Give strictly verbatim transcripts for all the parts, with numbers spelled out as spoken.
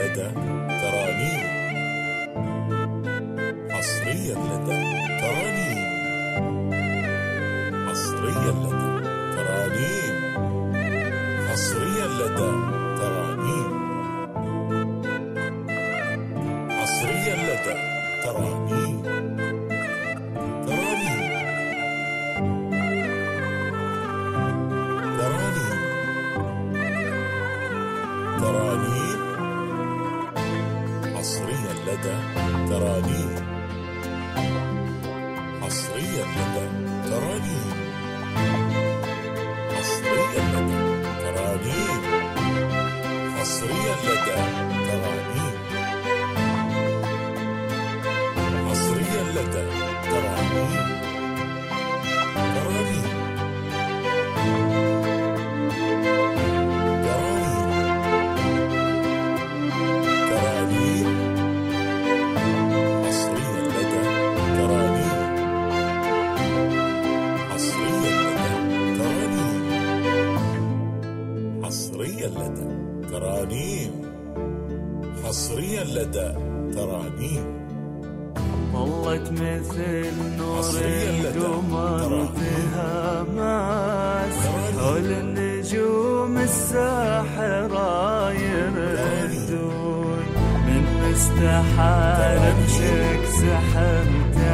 لدى ترانيم. حصريا لدى ترانيم. حصريا لدى ترانيم. حصريا لدى ترانيم. حصريا لدى ترانيم. ترانيم. ترانيم. ترانيم. حصريا لدى ترانيم. حصريا لدى ترانيم. حصريا لدى ترانيم. حصريا لدى ترانيم. حصريا لدى ترانيم. ترانيم. حصريا لدى ترانيم. حصريا لدى ترانيم. ظلت مثل نور القمر تهامس حول النجوم الساحرة يردون من مستحار مشك سحر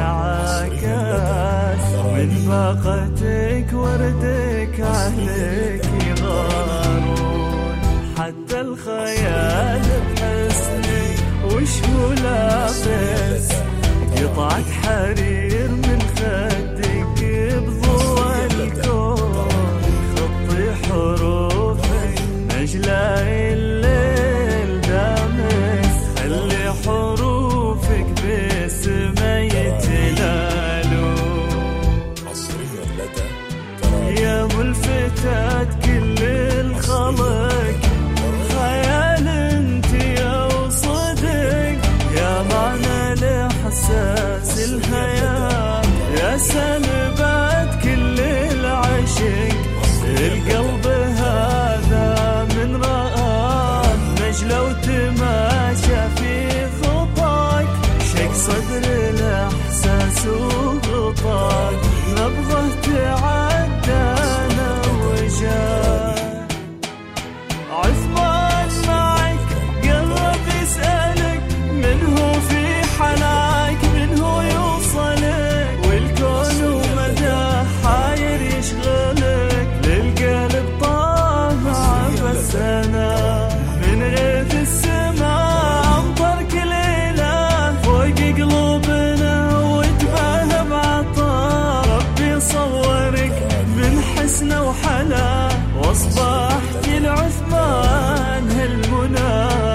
تعاكس من باقتك وردك أهلك يغارون حتى الخيال بحسنك وش هو لابس قطعة حرير من خدك بضوء الكون خطي حروفك نجلاء الليل دامس خلي حروفك باسمه يتلالون. حصريا لدى يا ملفتات كل الخلق خيال انت يا وصدق يا معنى لحساس الحياة يا سلبات كل العشق القلب هذا من رآك نجلة وتماشى في خطاك شق صدر الإحساس وغطاك نبضه تعدانا وجاك عثمان معك قرب يسألك من هو في حناك من هو يوصلك والكون ومدى حاير يشغلك للقلب طامع بس أنا من غيث السماء أمطر كل إله فوق قلوبنا وتباهى بعطاء ربي صورك من حسنه وحلا واصبحت العثمان هالمنى.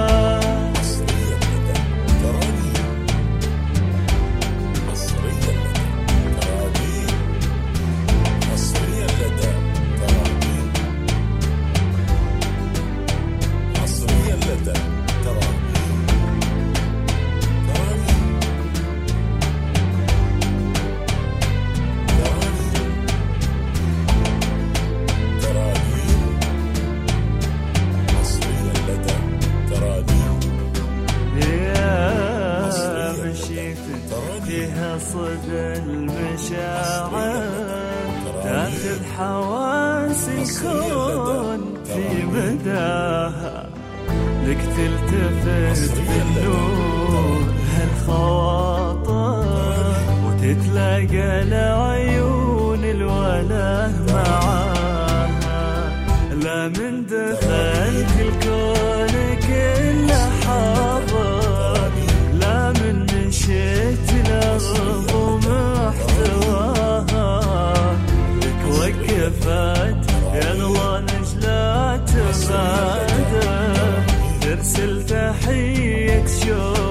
فيها صدى المشاعر تاخذ حواس الكون في مداها لك تلتفت بالنور هالخواطر وتتلاقى لعيون الوله معاها لا من دخلت الكون كله حاضر لا من مشيت الأرض ومحتواها لك وقفت يغلى نجلات بعده ترسل تحية شوق